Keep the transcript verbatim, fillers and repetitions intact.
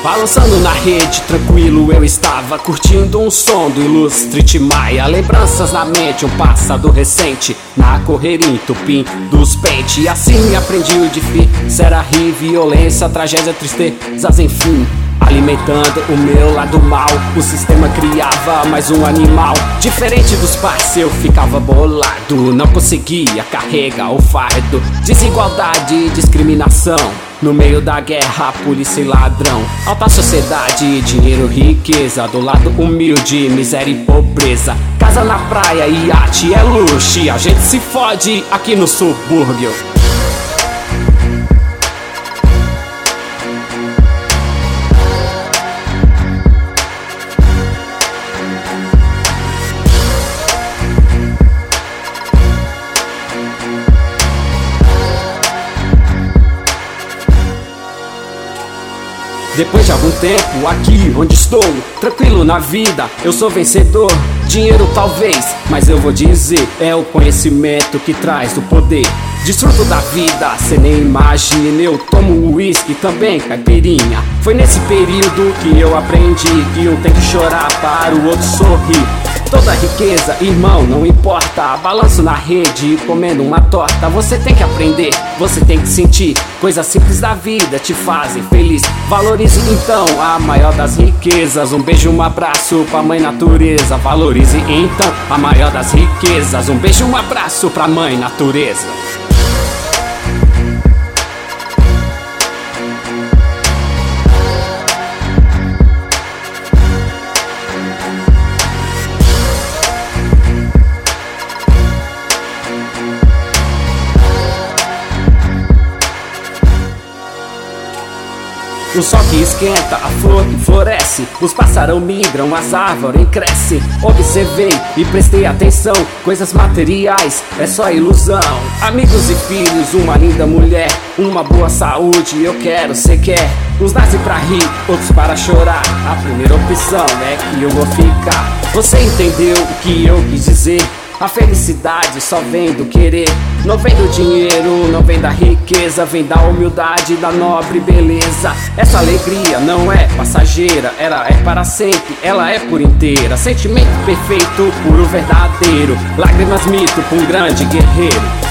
Balançando na rede, tranquilo eu estava, curtindo um som do ilustre Tim Maia. Lembranças na mente, um passado recente, na correria entupindo os pentes. E assim aprendi o difícil, era rir, violência, tragédia, tristezas, enfim. Alimentando o meu lado mal, o sistema criava mais um animal. Diferente dos pais, eu ficava bolado, não conseguia carregar o fardo. Desigualdade, discriminação, no meio da guerra, polícia e ladrão. Alta sociedade, dinheiro, riqueza, do lado humilde, miséria e pobreza. Casa na praia, iate é luxo, a gente se fode aqui no subúrbio. Depois de algum tempo aqui onde estou, tranquilo na vida, eu sou vencedor. Dinheiro talvez, mas eu vou dizer, é o conhecimento que traz o poder. Desfruto da vida, cê nem imagina, eu tomo uísque também, caipirinha. Foi nesse período que eu aprendi que um tem que chorar para o outro sorrir. Toda riqueza, irmão, não importa, balanço na rede, comendo uma torta. Você tem que aprender, você tem que sentir, coisas simples da vida te fazem feliz. Valorize então a maior das riquezas, um beijo, um abraço pra mãe natureza. Valorize então a maior das riquezas, um beijo, um abraço pra mãe natureza. O sol que esquenta, a flor que floresce, os pássaros migram, as árvores crescem. Observei e prestei atenção, coisas materiais é só ilusão. Amigos e filhos, uma linda mulher, uma boa saúde, eu quero, cê quer. Uns nascem pra rir, outros para chorar, a primeira opção é que eu vou ficar. Você entendeu o que eu quis dizer? A felicidade só vem do querer, não vem do dinheiro, não vem da riqueza, vem da humildade, da nobre beleza. Essa alegria não é passageira, ela é para sempre, ela é por inteira. Sentimento perfeito, puro verdadeiro, lágrimas mito pra um grande guerreiro.